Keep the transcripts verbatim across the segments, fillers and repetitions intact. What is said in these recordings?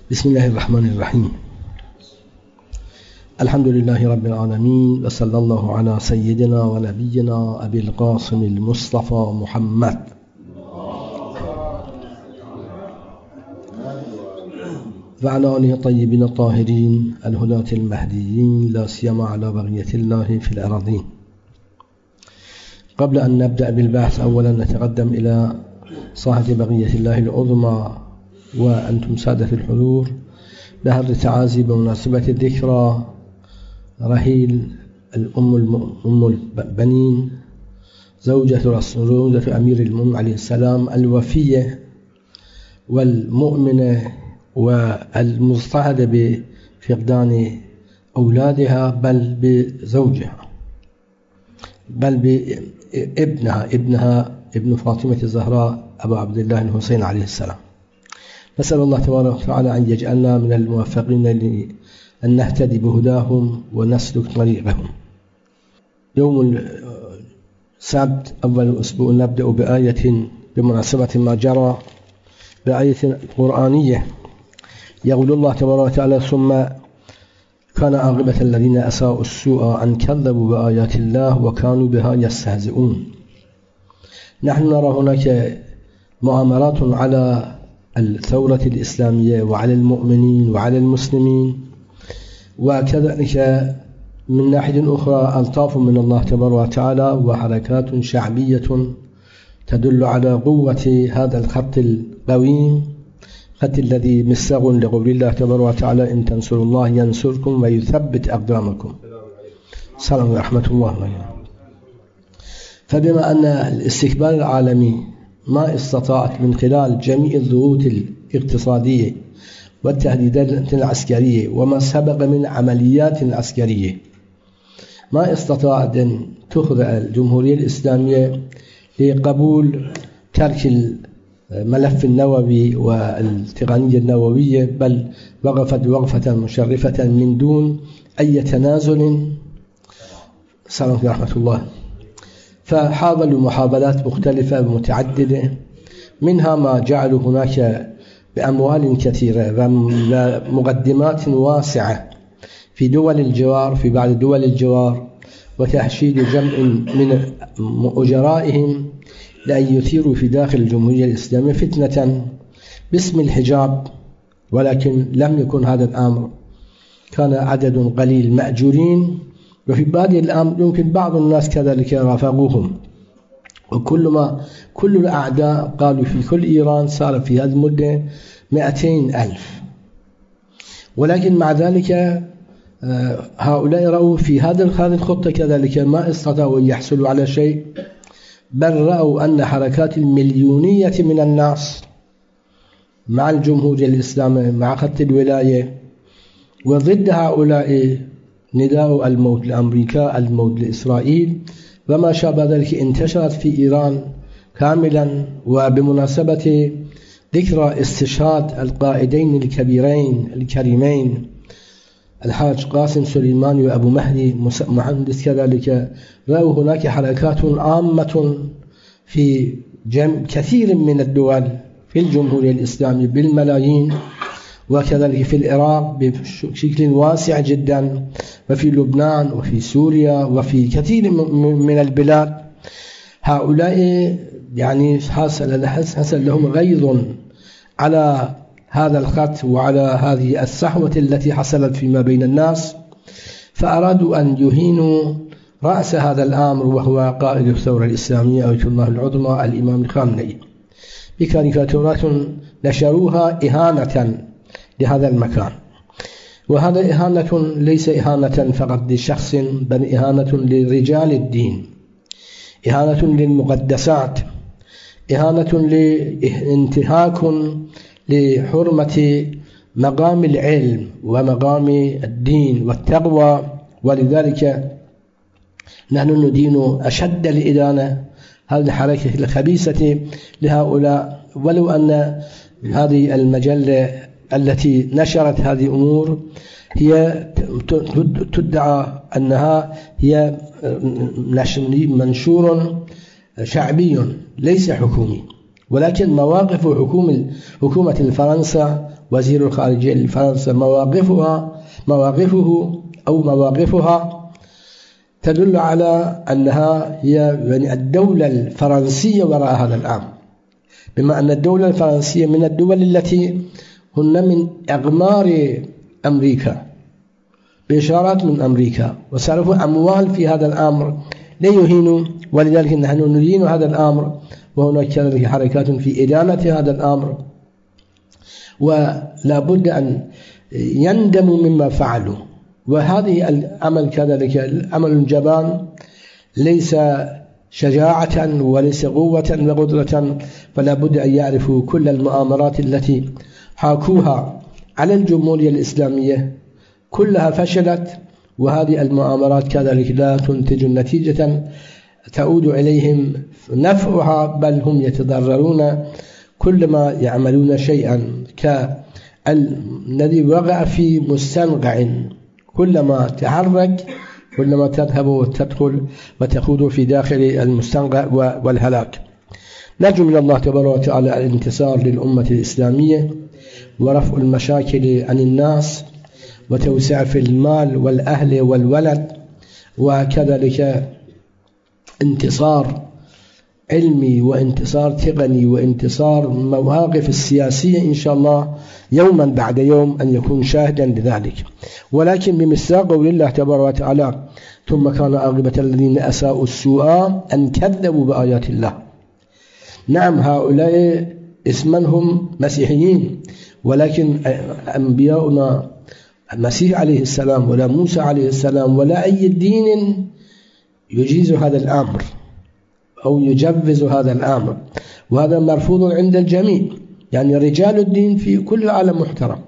بسم الله الرحمن الرحيم. الحمد لله رب العالمين، وصلى الله على سيدنا ونبينا أبي القاسم المصطفى محمد وعلى آله الطيبين الطاهرين الهداة المهديين، لا سيما على بقية الله في الأراضين. قبل أن نبدأ بالبحث، أولا نتقدم إلى صاحب بقية الله العظمى وأنتم سادة الحضور بهر التعازي بمناسبة الذكرى رحيل الأم أم البنين زوجة رسول زوجة أمير المؤمنين عليه السلام، الوفية والمؤمنة والمضطهدة بفقدان أولادها، بل بزوجها، بل بابنها ابنها ابن فاطمة الزهراء أبو عبد الله الحسين عليه السلام. نسأل الله تبارك وتعالى أن يجعلنا من الموفقين لأن نهتدي بهداهم ونسلك طريقهم. يوم السبت أول الأسبوع نبدأ بآية بمناسبة ما جرى، بآية قرآنية. يقول الله تبارك وتعالى: ثم كان عاقبة الذين أساءوا السوء أن كذبوا بآيات الله وكانوا بها يستهزئون. نحن نرى هناك مؤامرات على الثورة الإسلامية وعلى المؤمنين وعلى المسلمين، وكذلك من ناحية أخرى ألطاف من الله تبارك وتعالى وحركات شعبية تدل على قوة هذا الخط القويم، خط الذي مساغ لقول الله تبارك وتعالى: إن تنصروا الله ينصركم ويثبت أقدامكم. سلام ورحمة الله عليكم. فبما أن الاستكبار العالمي ما استطاعت من خلال جميع الضغوط الاقتصادية والتهديدات العسكرية وما سبق من عمليات عسكرية، ما استطاعت أن تخضع الجمهورية الإسلامية لقبول ترك الملف النووي والتقنية النووية، بل وقفت وقفة مشرفة من دون أي تنازل. سلام ورحمة الله. فحاولوا محاولات مختلفة ومتعددة، منها ما جعلوا هناك بأموال كثيرة ومقدمات واسعة في دول الجوار في بعض دول الجوار، وتحشيد جمع من أجرائهم لأن يثيروا في داخل الجمهورية الإسلامية فتنة باسم الحجاب، ولكن لم يكن هذا الأمر. كان عدد قليل مأجورين، وفي بعض الأمر يمكن بعض الناس كذلك رافقوهم، وكل ما كل الأعداء قالوا في كل إيران صار في هذه المدة مئتين ألف، ولكن مع ذلك هؤلاء رأوا في هذه الخطة كذلك ما استطاعوا أن يحصلوا على شيء، بل رأوا أن حركات المليونية من الناس مع الجمهورية الإسلامية مع خط الولاية وضد هؤلاء نداء الموت لأمريكا، الموت لإسرائيل وما شابه ذلك انتشرت في إيران كاملا. وبمناسبة ذكرى استشهاد القائدين الكبيرين الكريمين الحاج قاسم سليماني وأبو مهدي مهندس كذلك، رأوا هناك حركات عامة في جم... كثير من الدول في الجمهورية الإسلامية بالملايين، وكذلك في العراق بشكل واسع جدا، وفي لبنان وفي سوريا وفي كثير من البلاد. هؤلاء يعني حصل حصل لهم غيظ على هذا الخط وعلى هذه الصحوة التي حصلت فيما بين الناس، فأرادوا أن يهينوا رأس هذا الأمر، وهو قائد الثورة الإسلامية آية الله العظمى الإمام الخامنئي، بكاريكاتورات نشروها إهانة لهذا المكان. وهذا إهانة ليس إهانة فقط لشخص، بل إهانة لرجال الدين، إهانة للمقدسات، إهانة لانتهاك لحرمة مقام العلم ومقام الدين والتقوى. ولذلك نحن ندين أشد الإدانة هذه الحركة الخبيثة لهؤلاء، ولو أن هذه المجلة التي نشرت هذه الأمور هي تدعى أنها هي منشور شعبي ليس حكومي، ولكن مواقف حكومة حكومة فرنسا وزير الخارجية لفرنسا مواقفها مواقفه أو مواقفها تدل على أنها هي يعني الدولة الفرنسية وراء هذا الأمر، بما أن الدولة الفرنسية من الدول التي هن من أغمار أمريكا بإشارات من أمريكا، وصرفوا أموال في هذا الأمر ليهينوا، ولذلك نحن ندين هذا الأمر، وهناك كذلك حركات في إدانة هذا الأمر، ولا بد أن يندموا مما فعلوا. وهذه العمل كذلك العمل الجبان ليس شجاعة وليس قوة وقدرة، فلا بد أن يعرفوا كل المؤامرات التي حاكوها على الجمهورية الإسلامية كلها فشلت، وهذه المؤامرات كذلك لا تنتج نتيجة تعود إليهم نفعها، بل هم يتضررون كلما يعملون شيئا كالذي وقع في مستنقع، كلما تحرك كلما تذهب وتدخل وتخوض في داخل المستنقع والهلاك. نرجو من الله تبارك وتعالى الانتصار للأمة الإسلامية ورفع المشاكل عن الناس وتوسع في المال والأهل والولد، وكذلك انتصار علمي وانتصار تقني وانتصار مواقف السياسية إن شاء الله يوما بعد يوم أن يكون شاهدا لذلك. ولكن بمصداق قول الله تبارك وتعالى ثم كان عاقبة الذين أساءوا السوء أن كذبوا بآيات الله. نعم هؤلاء اسما هم مسيحيين، ولكن أنبياؤنا المسيح عليه السلام ولا موسى عليه السلام ولا أي دين يجيز هذا الأمر أو يجوز هذا الأمر، وهذا مرفوض عند الجميع. يعني رجال الدين في كل العالم محترم،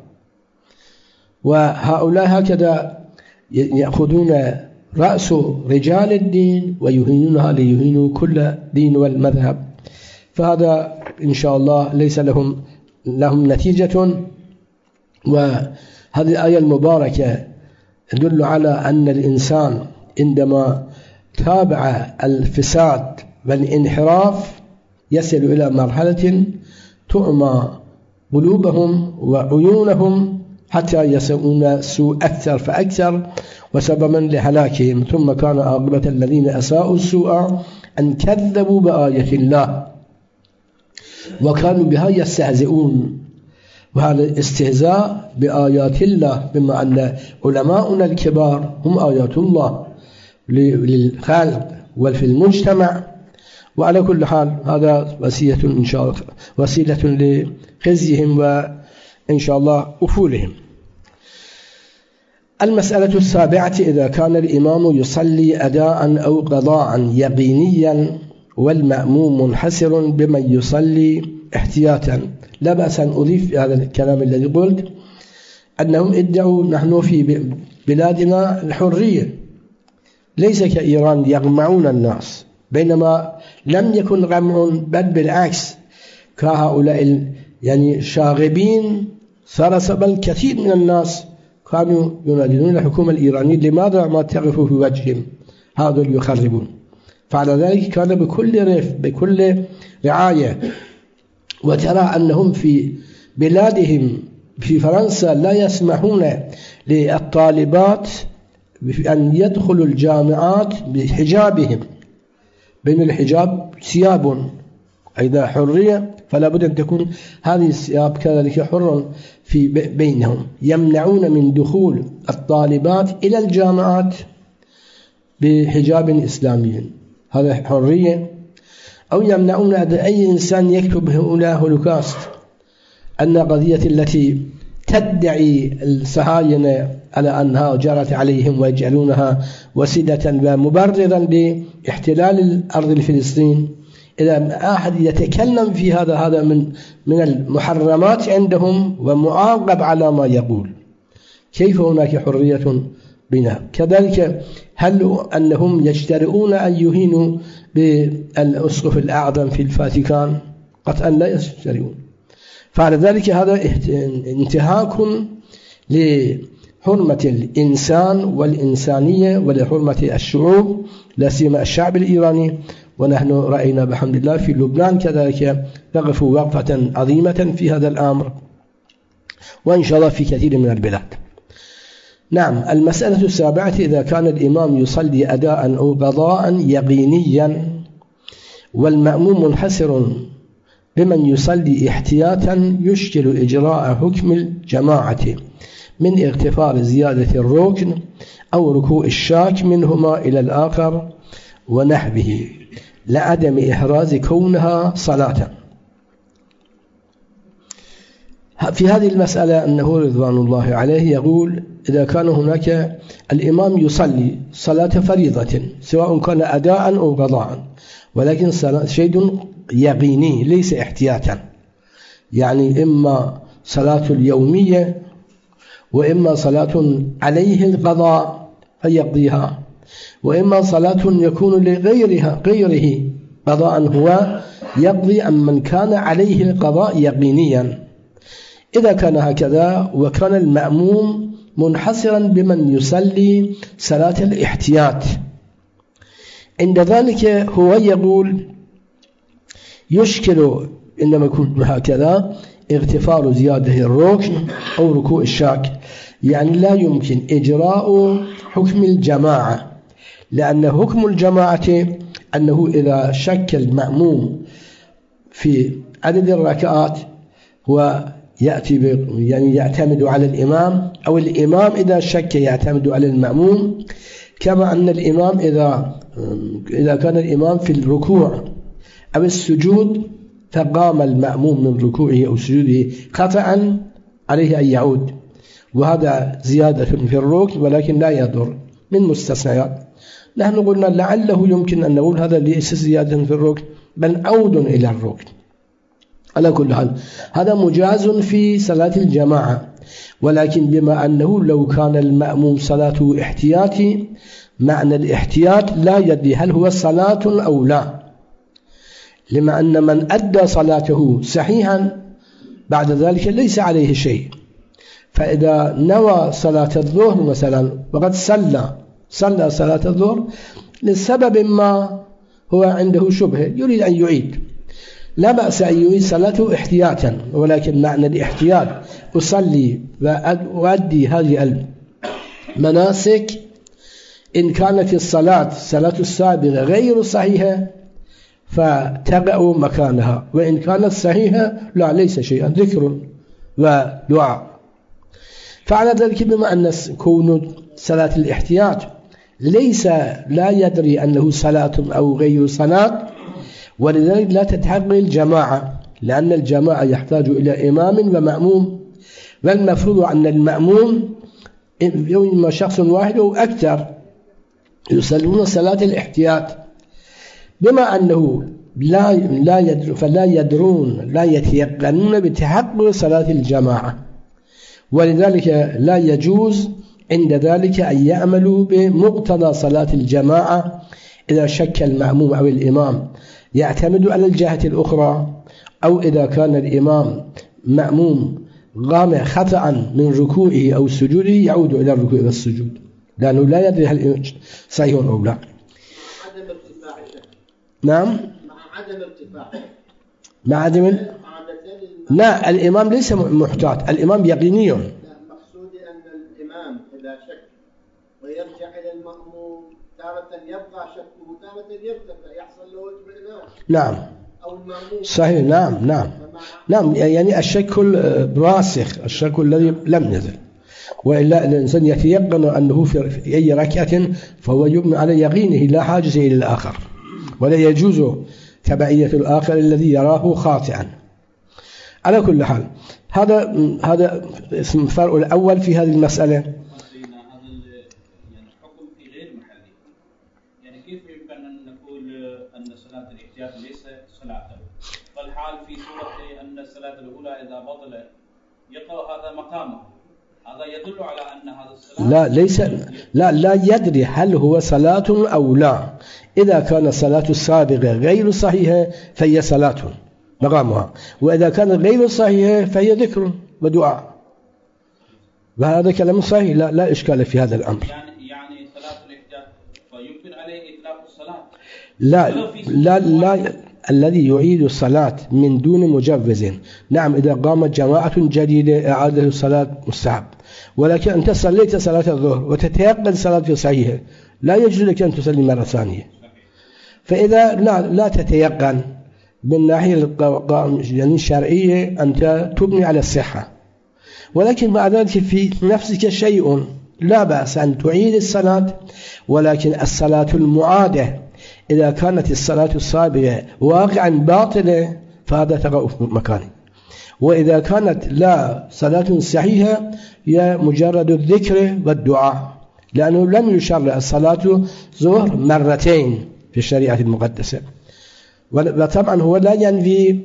وهؤلاء هكذا يأخذون رأس رجال الدين ويهينونها ليهينوا كل دين والمذهب، فهذا إن شاء الله ليس لهم لهم نتيجة. وهذه الآية المباركة تدل على أن الإنسان عندما تابع الفساد والانحراف يصل إلى مرحلة تعمى قلوبهم وعيونهم حتى يسوون سوء أكثر فأكثر وسببا لهلاكهم. ثم كان عاقبة الذين أساءوا السوء أن كذبوا بآية الله وكانوا بها يستهزئون. وهذا استهزاء بآيات الله، بما أن علماؤنا الكبار هم آيات الله للخلق وفي المجتمع. وعلى كل حال هذا وسيلة إن شاء الله وسيلة لخزيهم وإن شاء الله أفولهم. المسألة السابعة: إذا كان الإمام يصلي أداء أو قضاء يقينيا والمأموم منحسر بمن يصلي احتياطا. لا بأس أن أضيف هذا الكلام الذي قلت أنهم ادعوا نحن في بلادنا الحرية، ليس كإيران يغمعون الناس، بينما لم يكن غمع بل بالعكس، كهؤلاء يعني شاغبين سرسب الكثير من الناس كانوا ينادون الحكومة الإيرانية لماذا ما تقف في وجههم هذول يخربون. فعلى ذلك كان بكل رفق بكل رعاية. وترى أنهم في بلادهم في فرنسا لا يسمحون للطالبات أن يدخلوا الجامعات بحجابهم، بين الحجاب ثياب، إذا حرية فلا بد أن تكون هذه الثياب كذلك حرا في بينهم. يمنعون من دخول الطالبات إلى الجامعات بحجاب إسلامي، هذا حرية. أو يمنعون أي إنسان يكتب هؤلاء هولوكاست، أن قضية التي تدعي الصهاينة على أنها جرت عليهم ويجعلونها وسيلة ومبررا لاحتلال الأرض الفلسطين، إذا أحد يتكلم في هذا هذا من من المحرمات عندهم ومعاقب على ما يقول. كيف هناك حرية بنا؟ كذلك هل أنهم يجترؤون أن يهينوا بالأسقف الأعظم في الفاتيكان؟ قطعا لا يجترؤون. فعلى ذلك هذا انتهاك لحرمة الإنسان والإنسانية ولحرمة الشعوب، لا سيما الشعب الإيراني. ونحن رأينا بحمد الله في لبنان كذلك وقفوا وقفة عظيمة في هذا الأمر، وإن شاء الله في كثير من البلاد. نعم. المسألة السابعة: إذا كان الإمام يصلي أداء أو قضاء يقينيا والمأموم منحسر بمن يصلي احتياطا يشكل إجراء حكم الجماعة من اغتفار زيادة الركن أو ركوع الشاك منهما إلى الآخر ونحبه لعدم إحراز كونها صلاة. في هذه المسألة أنه رضوان الله عليه يقول: إذا كان هناك الإمام يصلي صلاة فريضة سواء كان أداء أو قضاء، ولكن شيء يقيني ليس احتياطا، يعني إما صلاة اليومية وإما صلاة عليه القضاء فيقضيها، وإما صلاة يكون لغيرها غيره قضاء هو يقضي عمن كان عليه القضاء يقينيا. إذا كان هكذا وكان المأموم منحصرا بمن يصلي صلاة الاحتياط، عند ذلك هو يقول يشكل إنما يكون هكذا اغتفار زيادة الركن أو ركوع الشاك، يعني لا يمكن إجراء حكم الجماعة، لأن حكم الجماعة أنه إذا شك المأموم في عدد الركعات هو يأتي يعني يعتمد على الإمام، أو الإمام إذا شك يعتمد على المأموم، كما أن الإمام إذا إذا كان الإمام في الركوع أو السجود فقام المأموم من ركوعه أو سجوده خطأ عليه أن يعود، وهذا زيادة في الركن ولكن لا يضر من مستثنيات. نحن قلنا لعله يمكن أن نقول هذا ليس زيادة في الركن بل عود إلى الركن. على كل حال هذا مجاز في صلاة الجماعة، ولكن بما أنه لو كان المأموم صلاته احتياطي، معنى الاحتياط لا يدري هل هو صلاة أو لا، لما أن من أدى صلاته صحيحا بعد ذلك ليس عليه شيء. فإذا نوى صلاة الظهر مثلا وقد صلى صلى صلاة الظهر لسبب ما هو عنده شبهة يريد أن يعيد، لا بأس أن يعيد صلاته احتياطا، ولكن معنى الاحتياط أصلي وأدي هذه المناسك إن كانت الصلاة صلاة السابقة غير صحيحة فتقع مكانها، وإن كانت صحيحة لا ليس شيئا ذكر ودعاء. فعلى ذلك بما أن كون صلاة الاحتياط ليس لا يدري أنه صلاة أو غير صلاة، ولذلك لا تتحقق الجماعة، لأن الجماعة يحتاج إلى إمام ومأموم، والمفروض أن المأموم إما شخص واحد أو أكثر يصلون صلاة الاحتياط، بما أنه لا لا يدر فلا يدرون لا يتيقنون بتحقق صلاة الجماعة، ولذلك لا يجوز عند ذلك أن يعملوا بمقتضى صلاة الجماعة. إذا شك المأموم أو الإمام يعتمد على الجهة الأخرى، أو إذا كان الإمام مأموم قام خطأ من ركوعه أو سجوده يعود إلى الركوع والسجود، لأنه لا يدري هل صحيح أو لا. عدم ارتفاع الشك. نعم. مع عدم ارتفاع. مع عدم. لا، الإمام ليس محتاط، الإمام يقيني. لا، مقصودي أن الإمام إذا شك ويرجع إلى المأموم تارة يبقى شكه تارة يرتفع يحصل له اطمئنان. نعم. أو المأموم. صحيح. نعم نعم نعم يعني الشك الراسخ، الشك الذي لم يزل، وإلا الإنسان يتيقن أنه في أي ركعة فهو يبنى على يقينه لا حاجة إلى الآخر، ولا يجوز تبعية الآخر الذي يراه خاطئا. على كل حال هذا هذا اسم الفرق الأول في هذه المسألة. هذا يعني حكم في غير محله، يعني كيف يمكن أن نقول أن صلاة الاحتياط ليس صلاة، فالحال في صورة أن الصلاة الأولى إذا بطلت يقرأ هذا مقامه، هذا يدل على أن هذا الصلاة لا ليس لا لا يدري هل هو صلاة أو لا. إذا كان الصلاة السابقة غير صحيحة فهي صلاة مقامها، وإذا كانت غير صحيحة فهي ذكر ودعاء، وهذا كلام صحيح لا لا إشكال في هذا الأمر. يعني يعني صلاة الاحتياط فيمكن عليه إطلاق الصلاة. لا لا لا الذي يعيد الصلاة من دون مجوز. نعم إذا قامت جماعة جديدة إعادة الصلاة مستحب، ولكن أنت صليت صلاة الظهر وتتيقن صلاة صحيحة لا يجوز لك أن تصلي مرة ثانية. فإذا لا, لا تتيقن من ناحية يعني الشرعية أنت تبني على الصحة، ولكن مع ذلك في نفسك شيء لا بأس أن تعيد الصلاة، ولكن الصلاة المعادة إذا كانت الصلاة السابقة واقعا باطلة فهذا تقع في مكانه، وإذا كانت لا صلاة صحيحة هي مجرد الذكر والدعاء، لأنه لم يشرع الصلاة ظهر مرتين في الشريعة المقدسة. وطبعا هو لا ينفي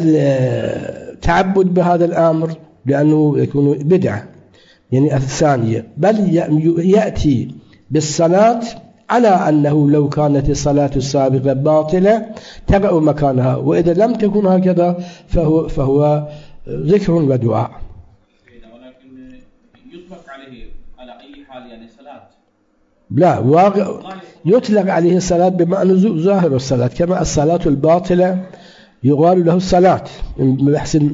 التعبد بهذا الأمر لأنه يكون بدعة يعني الثانية، بل يأتي بالصلاة على أنه لو كانت الصلاة السابقة باطلة تقع مكانها، وإذا لم تكن هكذا فهو, فهو ذكر ودعاء. ولكن يطلق عليه على أي حال يعني صلاة؟ لا، واقع يطلق عليه الصلاة بمعنى ظاهر الصلاة، كما الصلاة الباطلة يقال له الصلاة بحسن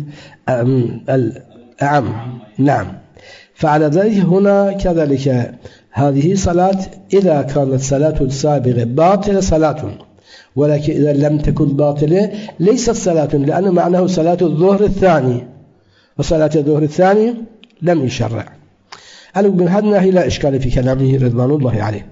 الأعم. نعم، فعلى ذلك هنا كذلك هذه صلاة إذا كانت صلاة السابقة باطلة صلاة، ولكن إذا لم تكن باطلة ليست صلاة، لأنه معناه صلاة الظهر الثاني، وصلاة الظهر الثاني لم يشرع. قالوا من هذا الناحية لا إشكال في كلامه رضوان الله عليه.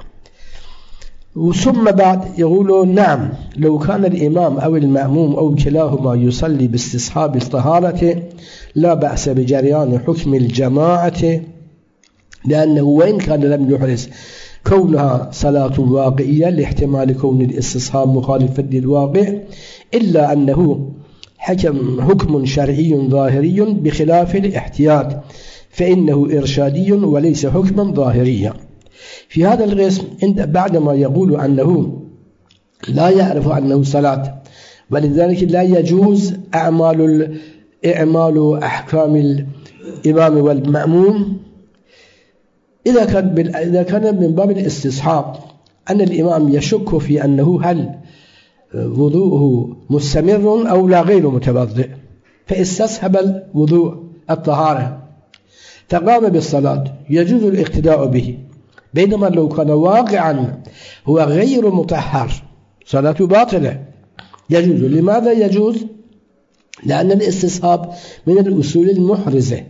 ثم بعد يقولون نعم لو كان الإمام أو المأموم أو كلاهما يصلي باستصحاب الطهارة لا بأس بجريان حكم الجماعة، لأنه وإن كان لم يحرز كونها صلاة واقعية لاحتمال كون الاستصحاب مخالفا للواقع، إلا أنه حكم حكم شرعي ظاهري بخلاف الاحتياط، فإنه إرشادي وليس حكما ظاهريا. في هذا القسم بعدما يقول أنه لا يعرف أنه صلاة، ولذلك لا يجوز أعمال إعمال أحكام الإمام والمأموم إذا كان إذا كان من باب الاستصحاب، أن الإمام يشك في أنه هل وضوءه مستمر أو لا غير متوضئ، فاستصحب الوضوء الطهارة فقام بالصلاة يجوز الاقتداء به، بينما لو كان واقعا هو غير مطهر صلاته باطلة يجوز. لماذا يجوز؟ لأن الاستصحاب من الأصول المحرزة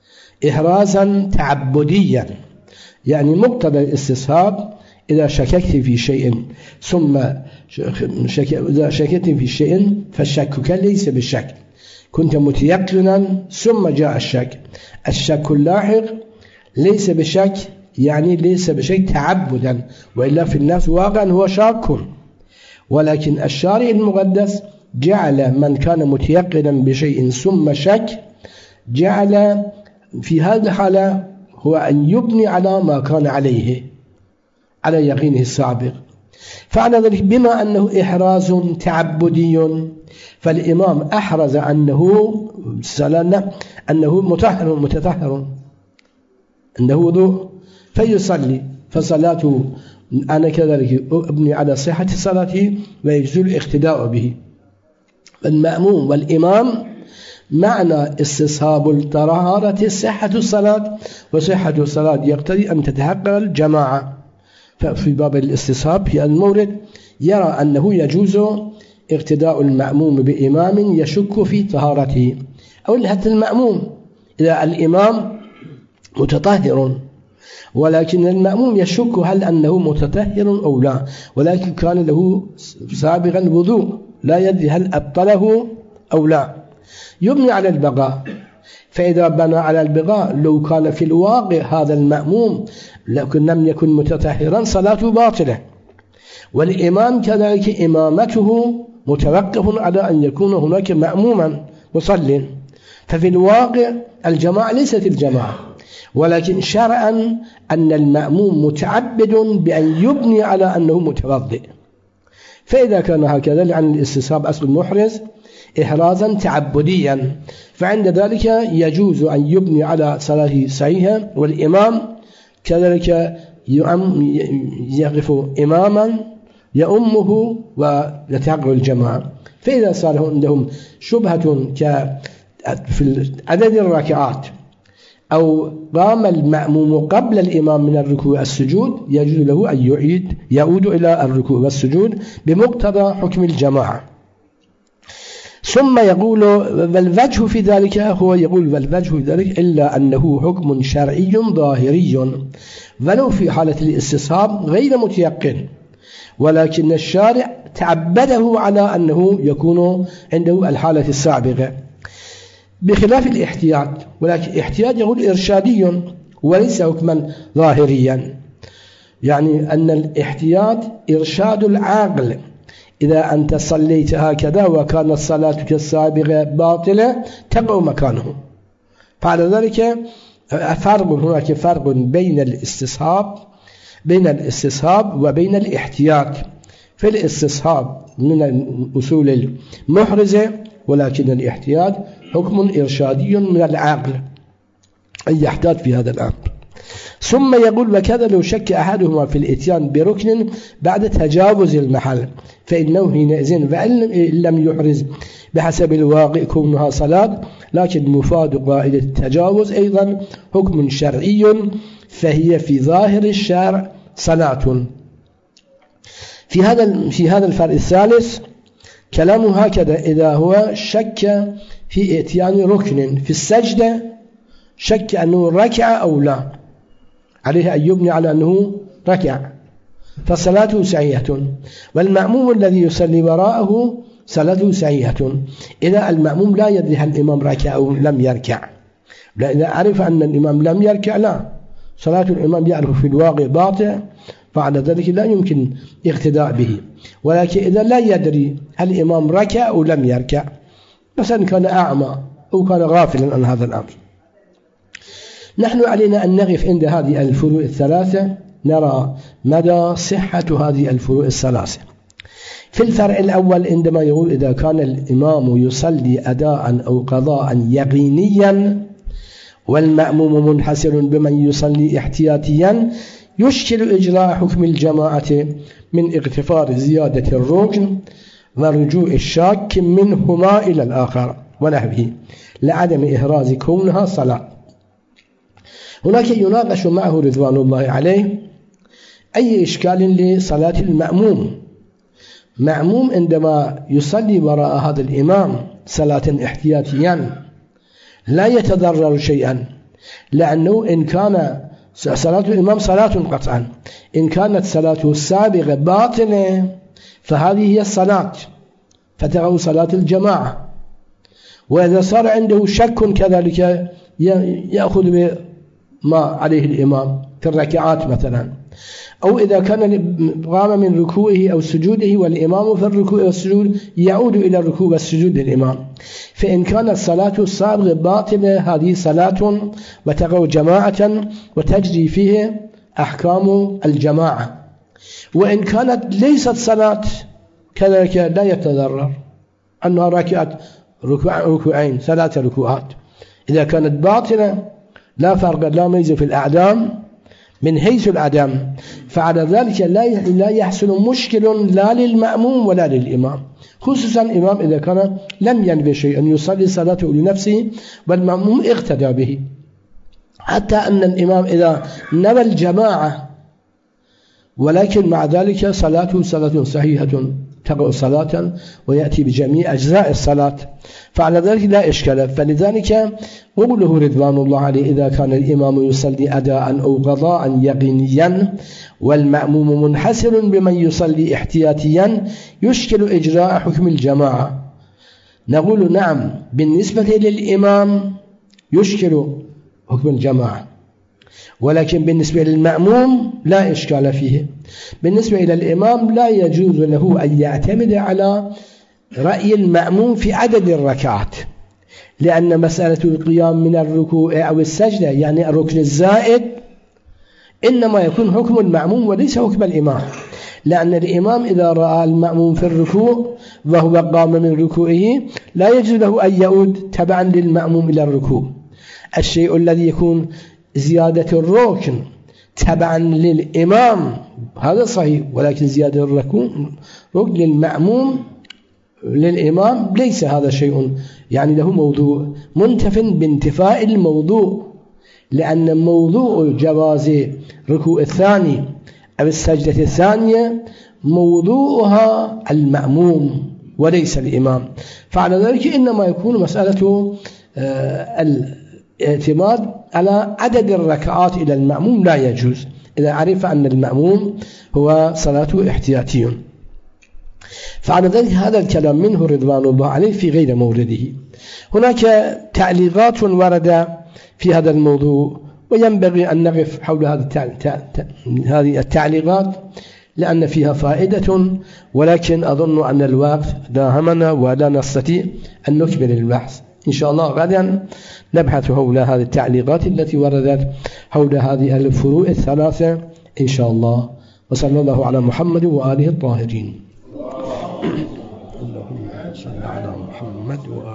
إحرازا تعبديا، يعني مقتضى الاستصحاب إذا شككت في شيء ثم شك... إذا شككت في شيء فالشك ليس بالشك، كنت متيقنا ثم جاء الشك، الشك اللاحق ليس بشك يعني ليس بشيء تعبدا، وإلا في الناس واقعا هو شاك. ولكن الشارع المقدس جعل من كان متيقنا بشيء ثم شك جعل في هذه الحالة هو أن يبني على ما كان عليه على يقينه السابق. فعلى ذلك بما أنه إحراز تعبدي فالإمام أحرز أنه سلام أنه مطهر متطهر أنه وضوء فيصلي، فصلاته أنا كذلك أبني على صحة صلاته ويجوز الاقتداء به. المأموم والإمام معنى استصحاب الطهارة صحة الصلاة، وصحة الصلاة يقتضي أن تتحقق الجماعة. ففي باب الاستصحاب في المورد يرى أنه يجوز اقتداء المأموم بإمام يشك في طهارته، أو حتى المأموم إذا الإمام متطهر ولكن المأموم يشك هل أنه متطهر أو لا، ولكن كان له سابقا وضوء لا يدري هل أبطله أو لا، يبني على البقاء. فإذا بنى على البقاء لو كان في الواقع هذا المأموم لكن لم يكن متطهرا صلاته باطلة، والإمام كذلك إمامته متوقف على أن يكون هناك مأموما مصل، ففي الواقع الجماعة ليست الجماعة، ولكن شرعا أن المأموم متعبد بأن يبني على أنه متوضئ. فإذا كان هكذا لأن الاستصحاب أصل محرز إحرازا تعبديا، فعند ذلك يجوز أن يبني على صلاة صحيحة، والإمام كذلك يقف إماما يأمه ويتحقق الجماعة. فإذا صار عندهم شبهة في عدد الركعات أو قام المأموم قبل الإمام من الركوع والسجود يجوز له أن يعيد يعود إلى الركوع والسجود بمقتضى حكم الجماعة. ثم يقول والوجه في ذلك هو يقول والوجه في ذلك إلا أنه حكم شرعي ظاهري ولو في حالة الاستصحاب غير متيقن، ولكن الشارع تعبده على أنه يكون عنده الحالة السابقة بخلاف الاحتياط، ولكن الاحتياط يقول إرشادي وليس حكما ظاهريا، يعني أن الاحتياط إرشاد العاقل. إذا أنت صليت هكذا وكانت صلاتك السابقة باطلة تقع مكانه. فعلى ذلك فرق هناك فرق بين الاستصحاب بين الاستصحاب وبين الاحتياط. في الاستصحاب من الأصول المحرزة، ولكن الاحتياط حكم إرشادي من العقل أن يحتاط في هذا الأمر. ثم يقول وكذا لو شك أحدهما في الإتيان بركن بعد تجاوز المحل فإنه حينئذ وإن لم يحرز بحسب الواقع كونها صلاة، لكن مفاد قاعدة التجاوز أيضا حكم شرعي فهي في ظاهر الشرع صلاة. في هذا في هذا الفرق الثالث كلامه هكذا: إذا هو شك في إتيان ركن في السجدة، شك أنه ركع أو لا، عليه أن يبني على أنه ركع فصلاته صحيحة، والمأموم الذي يصلي وراءه صلاته صحيحة. إذا المأموم لا يدري هل الإمام ركع أو لم يركع، لا إذا عرف أن الإمام لم يركع لا، صلاة الإمام يعرف في الواقع باطل، فعلى ذلك لا يمكن اقتداء به. ولكن إذا لا يدري هل الإمام ركع أو لم يركع، مثلا كان أعمى أو كان غافلا عن هذا الأمر، نحن علينا أن نقف عند هذه الفروع الثلاثة نرى مدى صحة هذه الفروع الثلاثة. في الفرع الأول عندما يقول إذا كان الإمام يصلي أداء أو قضاء يقينيا والمأموم منحسر بمن يصلي احتياطيا، يشكل إجراء حكم الجماعة من اغتفار زيادة الركن ورجوع الشاك منهما إلى الآخر ونحوه لعدم إحراز كونها صلاة. هناك يناقش معه رضوان الله عليه أي إشكال لصلاة المأموم. مأموم عندما يصلي وراء هذا الإمام صلاة احتياطيا لا يتضرر شيئا، لأنه إن كان صلاة الإمام صلاة قطعا، إن كانت صلاته السابقة باطلة فهذه هي الصلاة فتقع صلاة الجماعة. وإذا صار عنده شك كذلك يأخذ بما عليه الإمام في الركعات مثلا، أو إذا كان قام من ركوعه أو سجوده والإمام في الركوع والسجود يعود إلى الركوع والسجود للإمام. فإن كانت صلاة السابقة باطلة هذه صلاة وتقع جماعة وتجري فيه أحكام الجماعة، وإن كانت ليست صلاة كذلك لا يتضرر أنها ركعت ركوع ركوعين ثلاثة ركوعات. إذا كانت باطلة لا فرق لا ميزة في الأعدام من حيث العدم، فعلى ذلك لا يحصل مشكل لا للمأموم ولا للإمام، خصوصا الإمام إذا كان لم ينوي شيئا يصلي صلاته لنفسه والمأموم اقتدى به. حتى أن الإمام إذا نوى الجماعة ولكن مع ذلك صلاته صلاة صحيحة تقع صلاة ويأتي بجميع أجزاء الصلاة، فعلى ذلك لا إشكال. فلذلك قوله رضوان الله عليه إذا كان الإمام يصلي أداء أو قضاء يقينيا والمأموم منحسر بمن يصلي احتياطيا يشكل إجراء حكم الجماعة، نقول نعم بالنسبة للإمام يشكل حكم الجماعة، ولكن بالنسبة للمأموم لا إشكال فيه. بالنسبة إلى الإمام لا يجوز له أن يعتمد على رأي المأموم في عدد الركعات، لأن مسألة القيام من الركوع أو السجدة يعني الركن الزائد إنما يكون حكم المأموم وليس حكم الإمام، لأن الإمام إذا رأى المأموم في الركوع وهو قام من ركوعه لا يجوز له أن يعود تبعا للمأموم إلى الركوع. الشيء الذي يكون زيادة الركن تبعا للإمام هذا صحيح، ولكن زيادة الركن للمأموم للإمام ليس هذا شيء يعني له موضوع، منتف بانتفاء الموضوع، لأن موضوع جواز ركوع الثاني أو السجدة الثانية موضوعها المأموم وليس الإمام، فعلى ذلك إنما يكون مسألة الاعتماد على عدد الركعات إلى المأموم لا يجوز إذا عرف أن المأموم هو صلاته احتياطي. فعلى ذلك هذا الكلام منه رضوان الله عليه في غير مورده. هناك تعليقات ورد في هذا الموضوع وينبغي أن نقف حول هذه التعليقات لأن فيها فائدة، ولكن أظن أن الوقت داهمنا ولا نستطيع أن نكمل البحث. إن شاء الله غدا نبحث حول هذه التعليقات التي وردت حول هذه الفروع الثلاثة إن شاء الله. وصلى الله على محمد وآله الطاهرين. اللهم صل على محمد وآله